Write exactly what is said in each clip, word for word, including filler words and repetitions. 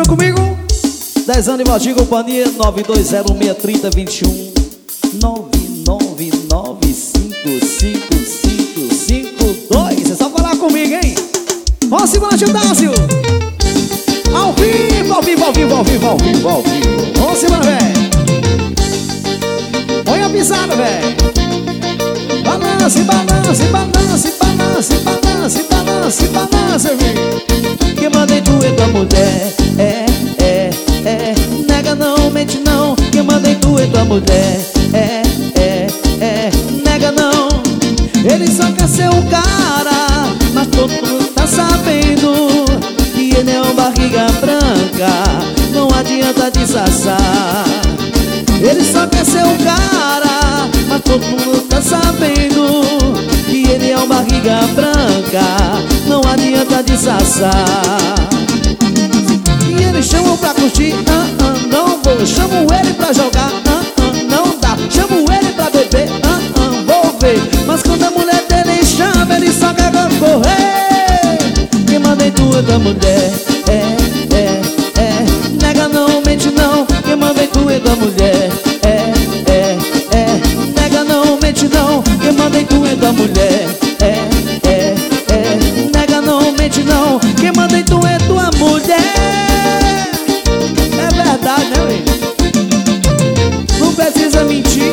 comigo. Dez anos de Valtinho Companhia. Nove dois zero seis três zero dois um nove nove nove cinco cinco cinco cinco dois. É só falar comigo, hein? Vamos embora, Gildácio. Ao vivo, ao vivo, ao vivo, ao vivo, ao vivo, ao vivo. Vamos embora, velho. Põe a pisada, velho. Balance, balance, balance, balance, balance, balance, balance, velho. Que mandei tu é tua mulher. É, é, é. Nega não, mente não. Que mandei tu é tua mulher. É, é, é. Nega não. Ele só quer ser um cara, mas todo mundo tá sabendo que ele é um barriga branca. Não adianta disfarçar. Ele só quer ser um cara, mas todo mundo tá sabendo que ele é um barriga branca. Não adianta disfarçar. E ele chama pra curtir, ah, ah, não vou. Chamo ele pra jogar, ah, ah, não dá. Chamo ele pra beber, ah, ah, vou ver. Mas quando a mulher dele chama, ele só quer correr. Quem mandei tu é tua mulher. É, é, é. Nega não, mente não. Quem mandei tu é tua mulher. É, é, é. Nega não, mente não. Quem mandei tu é tua mulher. É, é, é. Nega não, mente não. Quem mandei tu é tua mulher. É verdade, né, ué? Não precisa mentir.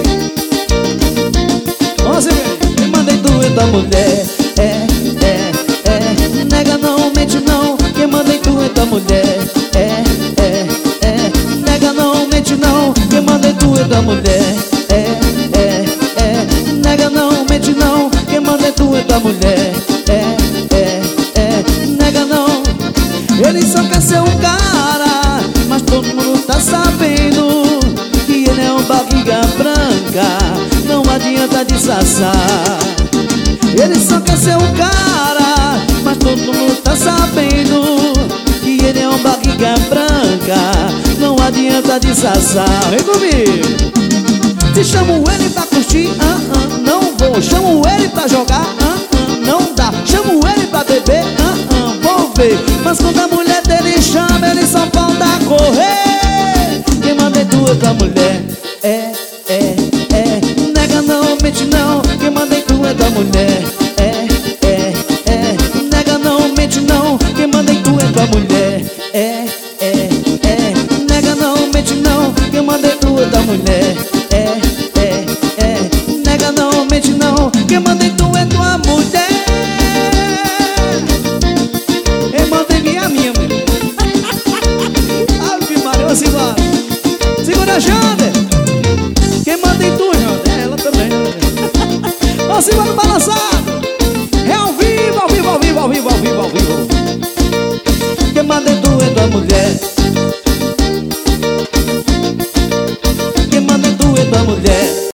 Vamos ver. Quem mandei tu é tua mulher. É, é, é. Nega não, mente não. Quem mandei tu é tua mulher. É, é, é. Nega não, mente não. Quem mandei tu é tua mulher. É, é, é. Nega não, mente não. Quem mandei tu é tua mulher. É, é, é. Nega não. Ele só quer ser um cara, mas todo mundo tá sabendo que ele é um barriga branca. Não adianta disfarçar. Ele só quer ser um cara, mas todo mundo tá sabendo que ele é um barriga branca. Não adianta disfarçar. Vem comigo. Se chamo ele pra curtir, ah, ah, não vou. Chamo ele pra jogar, ah, ah, não dá. Chamo ele pra beber, ah, ah, vou ver. Mas quando a mulher dele chama, ele só falta correr. Quem mandei tu é tua mulher. É, é, é. Nega não, mente não. Quem mandei tu é tua mulher. É, é, é. Nega não, mente não. Quem mandei tu é tua mulher. É, é, é. Nega não, mente não. Quem mandei tu é tua mulher. É, é, é. Nega não, mente não. Quem mandei tu é tua mulher. Eu mandei minha, minha, minha. Ave Maria, vamos embora. Segura, Jander. Quem mandei tu, Jander? Ela também. Vamos embora, balançado. É ao vivo, ao vivo, ao vivo, ao vivo, ao vivo, ao vivo. Quem mandei tu é tua mulher.